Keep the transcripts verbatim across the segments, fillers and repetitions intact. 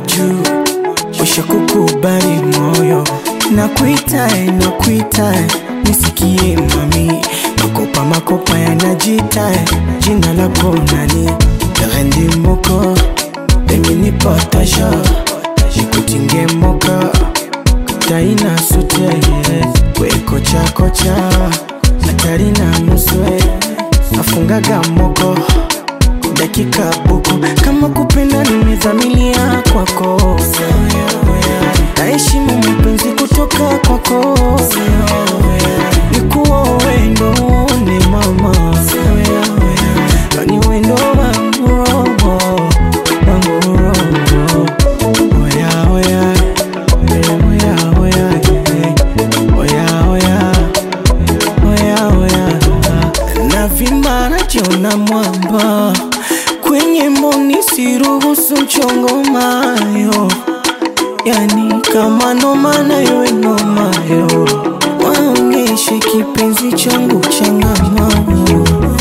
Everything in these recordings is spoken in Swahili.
juu, usha kukubali moyo. Nakuita, nakuita, nisikie mami. Makopa makopa yanajita, jina lako nani? Rendi moko, demi ni potasha, jikutinge moka. Taina sute, we kocha kocha, atari na nuswe, afungaga moko. Dakika buku, kama kupenda nimezamilia kwako. Naheshimu mapenzi kutoka kwako. Nikuwa wendo ni mama, kani wendo wangu roho, wangu roho. Oya oya, oya oya, oya oya, oya oya. Navimba najiona mwamba, kwenye mboni siruhusu mchongo mayo. Yani kama noma na yowe noma yo, waonyeshe kipenzi changu changamano.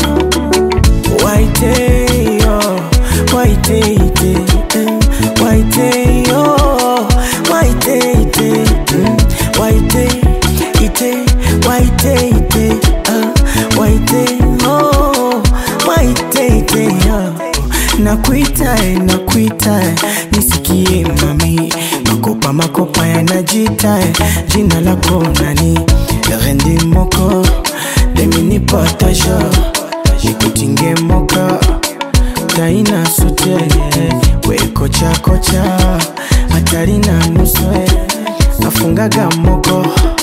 Waite yo, waite ite, waite yo, waite ite, waite ite, waite ite, waite yo, waite ite yo. Nakuita, nakuita, nisikie mami. Makopa makopa yanajita, jina lako nani? Rendi moko, demi ni potasha, jikutinge moka. Taina sute, we kocha kocha, atari na nuswe, afungaga moko.